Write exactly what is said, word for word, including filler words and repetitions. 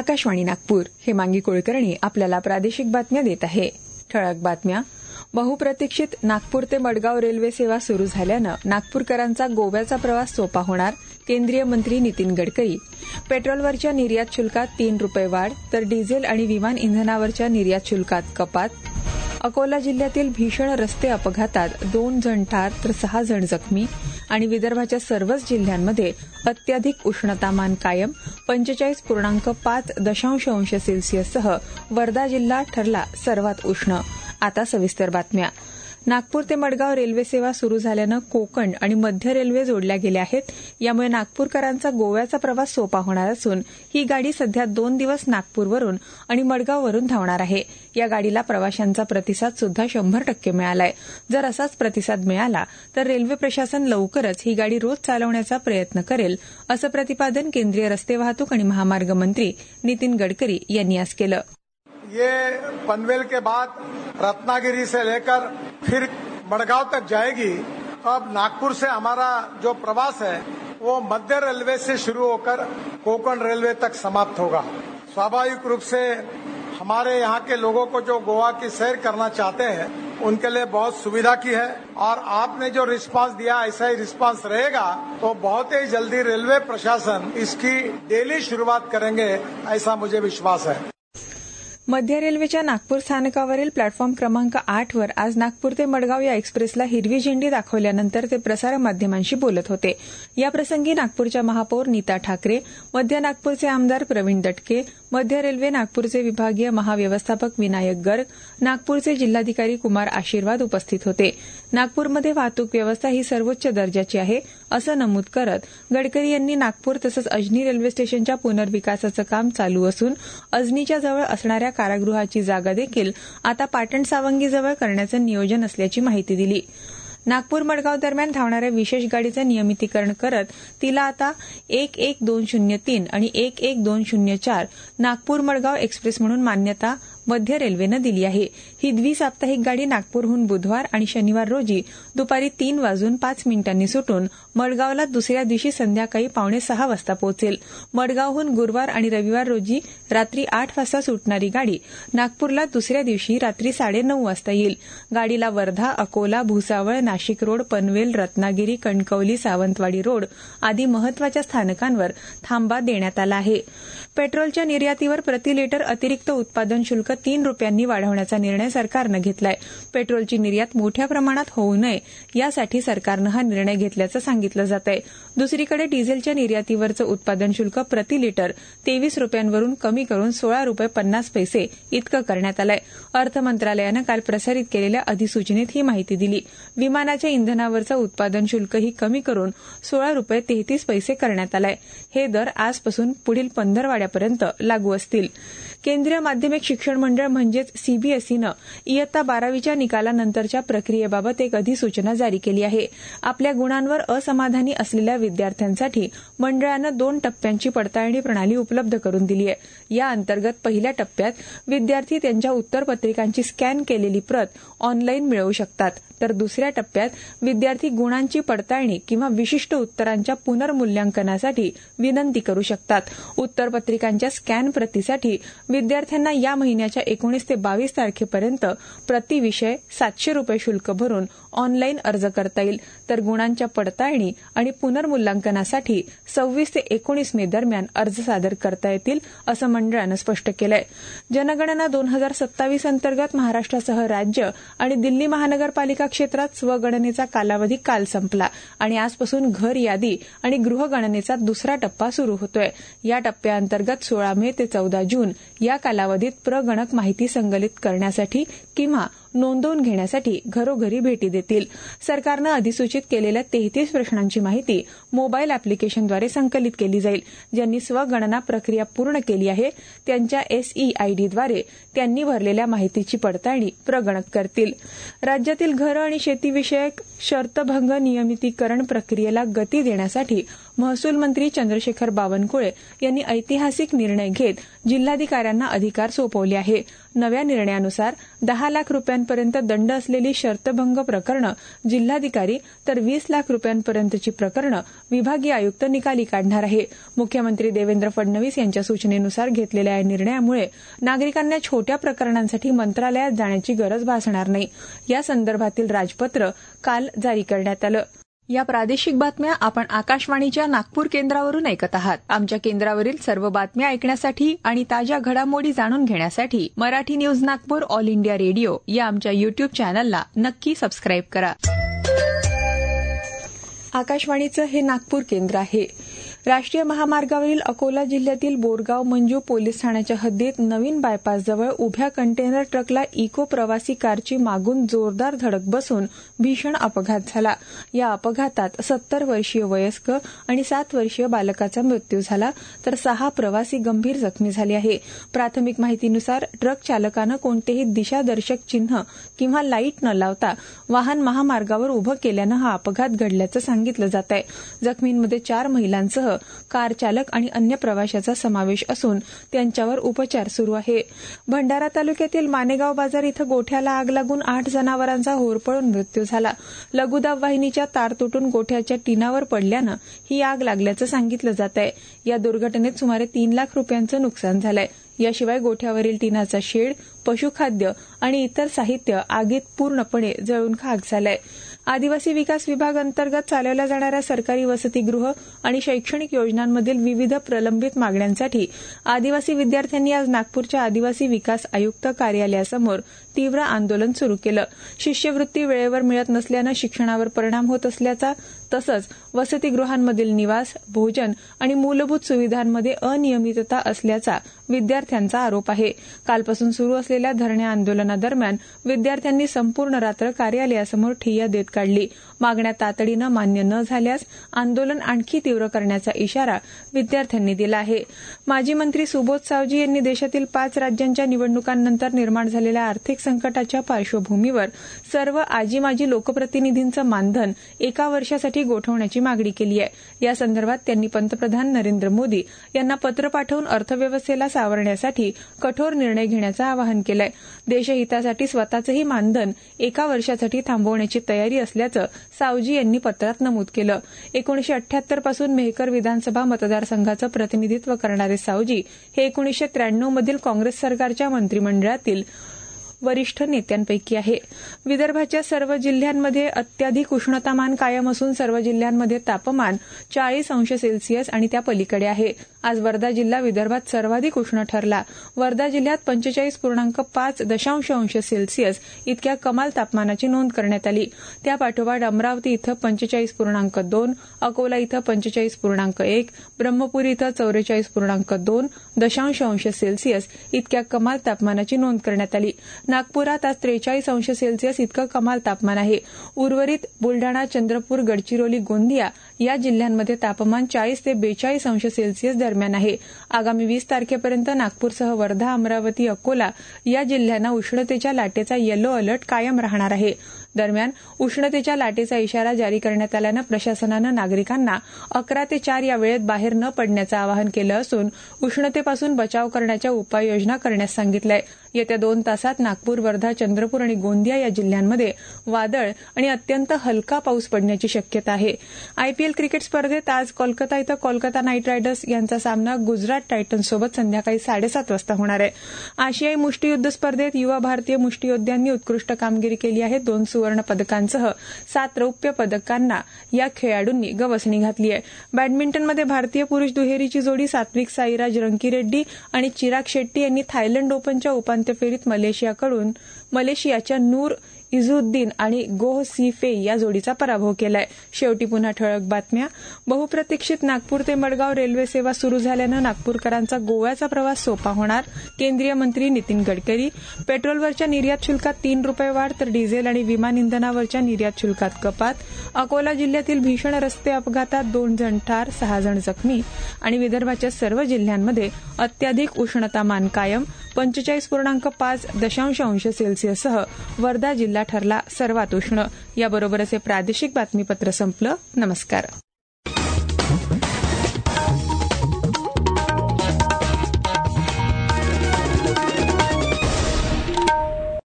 आकाशवाणी नागपूर. हेमांगी कुलकर्णी आपल्याला प्रादेशिक बातम्या देत आहे. ठळक बातम्या. बहुप्रतीक्षित नागपूर ते मडगाव रेल्वे सेवा सुरू झाल्यानं नागपूरकरांचा गोव्याचा प्रवास सोपा होणार. केंद्रीय मंत्री नितीन गडकरी. पेट्रोलवरच्या निर्यात शुल्कात तीन रुपये वाढ तर डिझेल आणि विमान इंधनावरच्या निर्यात शुल्कात कपात. अकोला जिल्ह्यातील भीषण रस्ते अपघातात दोन जण ठार तर सहा जण जखमी. आणि विदर्भाच्या सर्वच जिल्ह्यांमध्ये अत्याधिक उष्णतामान कायम. पंचेचाळीस पूर्णांक पाच दशांश अंश सेल्सिअससह वर्धा जिल्हा ठरला सर्वात उष्ण. आता सविस्तर बातम्या. नागपूर ते मडगाव रेल्वे सेवा सुरू झाल्यानं कोकण आणि मध्य रेल्वे जोडल्या गेल्या आहेत. यामुळे नागपूरकरांचा गोव्याचा प्रवास सोपा होणार असून ही गाडी सध्या दोन दिवस नागपूरवरून आणि मडगाववरून धावणार आहे. या गाडीला प्रवाशांचा प्रतिसाद सुद्धा शंभर टक्के मिळालाय. जर असाच प्रतिसाद मिळाला तर रेल्वे प्रशासन लवकरच ही गाडी रोज चालवण्याचा प्रयत्न करेल, असं प्रतिपादन केंद्रीय रस्ते वाहतूक आणि महामार्ग मंत्री नितीन गडकरी यांनी आज केलं. ये पनवेल के बाद रत्नागिरी से लेकर फिर मडगांव तक जाएगी. अब नागपुर से हमारा जो प्रवास है वो मध्य रेलवे से शुरू होकर कोंकण रेलवे तक समाप्त होगा. स्वाभाविक रूप से हमारे यहाँ के लोगों को जो गोवा की सैर करना चाहते हैं उनके लिए बहुत सुविधा की है और आपने जो रिस्पांस दिया ऐसा ही रिस्पांस रहेगा तो बहुत ही जल्दी रेलवे प्रशासन इसकी डेली शुरुआत करेंगे, ऐसा मुझे विश्वास है. मध्य रेल्वेच्या नागपूर स्थानकावरील प्लॅटफॉर्म क्रमांक आठ वर आज नागपूर ते मडगाव या एक्सप्रेसला हिरवी झेंडी दाखवल्यानंतर ते प्रसार माध्यमांशी बोलत होते. याप्रसंगी नागपूरच्या महापौर नीता ठाकरे, मध्य नागपूरचे आमदार प्रवीण दटके, मध्य रेल्वे नागपूरचे विभागीय महाव्यवस्थापक विनायक गर्ग, नागपूरचे जिल्हाधिकारी कुमार आशीर्वाद उपस्थित होते. नागपूरमध्ये वाहतूक व्यवस्था ही सर्वोच्च दर्जाची आहे, असं नमूद करत गडकरी यांनी नागपूर तसंच अजनी रेल्वे स्टेशनच्या पुनर्विकासाचं काम चालू असून अजनीच्या जवळ असणाऱ्या कारागृहाची जागा देखील आता पाटण सावंगीजवळ करण्याचं नियोजन असल्याची माहिती दिली. नागपूर मडगाव दरम्यान धावणाऱ्या विशेष गाडीचं नियमितीकरण करत तिला आता एक एक दोन शून्य तीन आणि एक एक दोन शून्य चार नागपूर मडगाव एक्सप्रेस म्हणून मान्यता मध्य रेल्वेनं दिली आहे. ही द्विसाप्ताहिक गाडी नागपूरहून बुधवार आणि शनिवार रोजी दुपारी तीन वाजून पाच मिनिटांनी सुटून मडगावला दुसऱ्या दिवशी संध्याकाळी पावणे सहा वाजता पोहोचेल. मडगावहून गुरुवार आणि रविवार रोजी रात्री आठ वाजता सुटणारी गाडी नागपूरला दुसऱ्या दिवशी रात्री साडेनऊ वाजता येईल. गाडीला वर्धा, अकोला, भुसावळ, नाशिक रोड, पनवेल, रत्नागिरी, कणकवली, सावंतवाडी रोड आदी महत्वाच्या स्थानकांवर थांबा देण्यात आला आहे. पेट्रोलच्या निर्यातीवर प्रति लिटर अतिरिक्त उत्पादन शुल्क तीन रुपयांनी वाढवण्याचा निर्णय सरकारनं घेतलाय. पेट्रोलची निर्यात मोठ्या प्रमाणात होऊ नये यासाठी सरकारनं हा निर्णय घेतल्याचं सांगितलं जात आहे. दुसरीकडे डिझेलच्या निर्यातीवरचं उत्पादन शुल्क प्रति लिटर तेवीस रुपयांवरून कमी करून सोळा रुपये पन्नास पैसे इतकं करण्यात आलंय. अर्थ मंत्रालयानं काल प्रसारित केलेल्या अधिसूचनेत ही माहिती दिली. विमानाच्या इंधनावरचं उत्पादन शुल्कही कमी करून सोळा रुपये तेहतीस पैसे करण्यात आलंय. हे दर आजपासून पुढील पंधरवड्यापर्यंत लागू असतील. केंद्रीय माध्यमिक शिक्षण मंडळ म्हणजेच सीबीएसईनं इयत्ता बारावीच्या निकालानंतरच्या प्रक्रियेबाबत एक अधिसूचना जारी केली आहे. आपल्या गुणांवर असमाधानी असलेल्या विद्यार्थ्यांसाठी मंडळानं दोन टप्प्यांची पडताळणी प्रणाली उपलब्ध करून दिली आहे. या अंतर्गत पहिल्या टप्प्यात विद्यार्थी त्यांच्या उत्तरपत्रिकांची स्कॅन केलेली प्रत ऑनलाईन मिळवू शकतात, तर दुसऱ्या टप्प्यात विद्यार्थी गुणांची पडताळणी किंवा विशिष्ट उत्तरांच्या पुनर्मूल्यांकनासाठी विनंती करू शकतात. उत्तरपत्रिकांच्या स्कॅन प्रतीसाठी विद्यार्थ्यांना या महिन्याच्या एकोणीस ते बावीस तारखेपर्यंत प्रति विषय सातशे रुपये शुल्क भरून ऑनलाईन अर्ज करता येईल, तर गुणांच्या पडताळणी आणि पुनर्मूल्यांकनासाठी सव्वीस ते एकोणीस मे दरम्यान अर्ज सादर करता येतील, असं मंडळानं स्पष्ट केलंय. जनगणना दोन हजार सत्तावीस अंतर्गत महाराष्ट्रासह राज्य आणि दिल्ली महानगरपालिका क्षेत्रात स्वगणनेचा कालावधी काल संपला आणि आजपासून घर यादी आणि गृहगणनेचा दुसरा टप्पा सुरू होतोय. या टप्प्याअंतर्गत सोळा मे ते चौदा जून या कालावधीत प्रगणक माहिती संकलित करण्यासाठी किंवा नोंदवून घेण्यासाठी घरोघरी भेटी देतील. सरकारनं अधिसूचित केलेल्या तेहतीस प्रश्नांची माहिती मोबाईल अॅप्लिकेशनद्वारे संकलित केली जाईल. ज्यांनी स्वगणना प्रक्रिया पूर्ण केली आहे त्यांच्या एसईआयडीद्वारे त्यांनी भरलेल्या माहितीची पडताळणी प्रगणक करतील. राज्यातील घरं आणि शेतीविषयक शर्तभंग नियमितीकरण प्रक्रियेला गती देण्यासाठी महसूल मंत्री चंद्रशेखर बावनकुळे यांनी ऐतिहासिक निर्णय घेत जिल्हाधिकाऱ्यांना अधिकार सोपवले आहे. नव्या निर्णयानुसार दहा लाख रुपयांपर्यंत दंड असलेली शर्तभंग प्रकरणं जिल्हाधिकारी तर वीस लाख रुपयांपर्यंतची प्रकरणं विभागीय आयुक्त निकाली काढणार आहे. मुख्यमंत्री देवेंद्र फडणवीस यांच्या सूचनेनुसार घेतलेल्या या निर्णयामुळे नागरिकांना छोट्या प्रकरणांसाठी मंत्रालयात जाण्याची गरज भासणार नाही. या संदर्भातील राजपत्र काल जारी करण्यात आलं. या प्रादेशिक बातम्या आपण आकाशवाणीच्या नागपूर केंद्रावरून ऐकत आहात. आमच्या केंद्रावरील सर्व बातम्या ऐकण्यासाठी आणि ताज्या घडामोडी जाणून घेण्यासाठी Marathi news Nagpur all India radio या आमच्या युट्यूब चॅनलला नक्की सबस्क्राईब करा. आकाशवाणीचं हे नागपूर केंद्र आहे. राष्ट्रीय महामार्गावरील अकोला जिल्ह्यातील बोरगाव मंजू पोलीस ठाण्याच्या हद्दीत नवीन बायपासजवळ उभ्या कंटेनर ट्रकला इको प्रवासी कारची मागून जोरदार धडक बसून भीषण अपघात झाला. या अपघातात सत्तर वर्षीय वयस्क आणि सात वर्षीय बालकाचा मृत्यू झाला तर सहा प्रवासी गंभीर जखमी झाले आहे. प्राथमिक माहितीनुसार ट्रक चालकानं कोणतेही दिशादर्शक चिन्ह किंवा लाईट न लावता वाहन महामार्गावर उभं केल्यानं हा अपघात घडल्याचं सांगितलं जात आहे. जखमींमध्ये चार महिलांसह कार चालक आणि अन्य प्रवाशाचा समावेश असून त्यांच्यावर उपचार सुरू आहे. भंडारा तालुक्यातील मानेगाव बाजार इथं गोठ्याला आग लागून आठ जनावरांचा होरपळून मृत्यू झाला. लघुदाब वाहिनीच्या तार तुटून गोठ्याच्या टिनावर पडल्यानं ही आग लागल्याचं सांगितलं जात आहे. या दुर्घटनेत सुमारे तीन लाख रुपयांचं नुकसान झालंय. याशिवाय गोठ्यावरील टिनाचा शेड, पशुखाद्य आणि इतर साहित्य आगीत पूर्णपणे जळून खाक झालंय. आदिवासी विकास विभाग अंतर्गत चालवल्या जाणाऱ्या सरकारी वसतिगृह आणि शैक्षणिक योजनांमधील विविध प्रलंबित मागण्यांसाठी आदिवासी विद्यार्थ्यांनी आज नागपूरच्या आदिवासी विकास आयुक्त कार्यालयासमोर तीव्र आंदोलन सुरू केलं. शिष्यवृत्ती वेळेवर मिळत नसल्यानं शिक्षणावर परिणाम होत असल्याचा तसंच वसतिगृहांमधील निवास, भोजन आणि मूलभूत सुविधांमध्ये अनियमितता असल्याचा विद्यार्थ्यांचा आरोप आहे. कालपासून सुरू असलेल्या धरणे आंदोलनादरम्यान विद्यार्थ्यांनी संपूर्ण रात्र कार्यालयासमोर ठिय्या देत काढली. मागण्या तातडीनं मान्य न झाल्यास आंदोलन आणखी तीव्र करण्याचा इशारा विद्यार्थ्यांनी दिला आहे. माजी मंत्री सुबोध सावजी यांनी देशातील पाच राज्यांच्या निवडणुकांनंतर निर्माण झालेल्या आर्थिक संकटाच्या पार्श्वभूमीवर सर्व आजी माजी लोकप्रतिनिधींचं मानधन एका वर्षासाठी गोठवण्याची मागणी केली आहे. या संदर्भात त्यांनी पंतप्रधान नरेंद्र मोदी यांना पत्र पाठवून अर्थव्यवस्थेला सावरण्यासाठी कठोर निर्णय घेण्याचं आवाहन केलंय. देशहितासाठी स्वतःचंही मानधन एका वर्षासाठी थांबवण्याची तयारी असल्याचं सावजी यांनी पत्रात नमूद केलं. एकोणीशे अठ्याहत्तर पासून मेहकर विधानसभा मतदारसंघाचं प्रतिनिधित्व करणारे सावजी हे एकोणीशे त्र्याण्णव मधील काँग्रेस सरकारच्या मंत्रिमंडळातील वरिष्ठ नेत्यांपैकी आहे. विदर्भाच्या सर्व जिल्ह्यांमध्ये अत्याधिक उष्णतामान कायम असून सर्व जिल्ह्यांमध्ये तापमान चाळीस अंश सेल्सिअस आणि त्या पलीकडे आहे. आज वर्धा जिल्हा विदर्भात सर्वाधिक उष्ण ठरला. वर्धा जिल्ह्यात पंचेचाळीस पूर्णांक पाच दशांश अंश सेल्सिअस इतक्या कमाल तापमानाची नोंद करण्यात आली. त्यापाठोपाठ अमरावती इथं पंचेचाळीस पूर्णांक दोन, अकोला इथं पंचेचाळीस पूर्णांक एक, ब्रह्मपुरी इथं चौवेचाळीस पूर्णांक दोन दशांश अंश सेल्सिअस इतक्या कमाल तापमानाची नोंद करण्यात आली. नागपुरात आज त्रेचाळीस अंश सेल्सिअस इतकं कमाल तापमान आहे. उर्वरित बुलढाणा, चंद्रपूर, गडचिरोली, गोंदिया या जिल्ह्यांमध्ये तापमान चाळीस ते बेचाळीस अंश सेल्सिअस दरम्यान आहे. आगामी वीस तारखेपर्यंत नागपूरसह वर्धा, अमरावती, अकोला या जिल्ह्यांना उष्णतेच्या लाटेचा येलो अलर्ट कायम राहणार आहे. दरम्यान उष्णतेच्या लाटेचा इशारा जारी करण्यात आल्यानं प्रशासनानं नागरिकांना अकरा ते चार या वेळेत बाहेर न पडण्याचं आवाहन केलं असून उष्णतेपासून बचाव करण्याच्या उपाययोजना करण्यास सांगितलंय. येत्या दोन तासात नागपूर, वर्धा, चंद्रपूर आणि गोंदिया या जिल्ह्यांमध्ये वादळ आणि अत्यंत हलका पाऊस पडण्याची शक्यता आहे. आयपीएल क्रिकेट स्पर्धेत आज कोलकाता इथं कोलकाता नाईट रायडर्स यांचा सामना गुजरात टायटन्ससोबत संध्याकाळी साडेसात वाजता होणार आहे. आशियाई मुष्टियुद्ध स्पर्धेत युवा भारतीय मुष्टियोद्ध्यांनी उत्कृष्ट कामगिरी केली आहे. दोन सुवर्ण पदकांसह सात रौप्य पदकांना या खेळाडूंनी गवसणी घातली आहे. बॅडमिंटनमध्ये भारतीय पुरुष दुहेरीची जोडी सात्विक साईराज रंकीरेड्डी आणि चिराग शेट्टी यांनी थायलंड ओपनच्या उपांत्य फेरीत मलेशियाकडून मलेशियाच्या नूर इझुद्दीन आणि गोह सी फे या जोडीचा पराभव केलाय. शेवटी पुन्हा ठळक बातम्या. बहुप्रतीक्षित नागपूर ते मडगाव रेल्वे सेवा सुरू झाल्यानं नागपूरकरांचा गोव्याचा प्रवास सोपा होणार. केंद्रीय मंत्री नितीन गडकरी. पेट्रोलवरच्या निर्यात शुल्कात तीन रुपये वाढ तर डिझेल आणि विमान इंधनावरच्या निर्यात शुल्कात कपात. अकोला जिल्ह्यातील भीषण रस्ते अपघातात दोन जण ठार, सहा जण जखमी. आणि विदर्भाच्या सर्व जिल्ह्यांमध्ये अत्याधिक उष्णतामान कायम. पंचेचाळीस पूर्णांक पाच दशांश अंश सेल्सिअससह वर्धा जिल्हा ठरला सर्वात उष्ण. याबरोबरच हे प्रादेशिक बातमीपत्र संपलं. नमस्कार.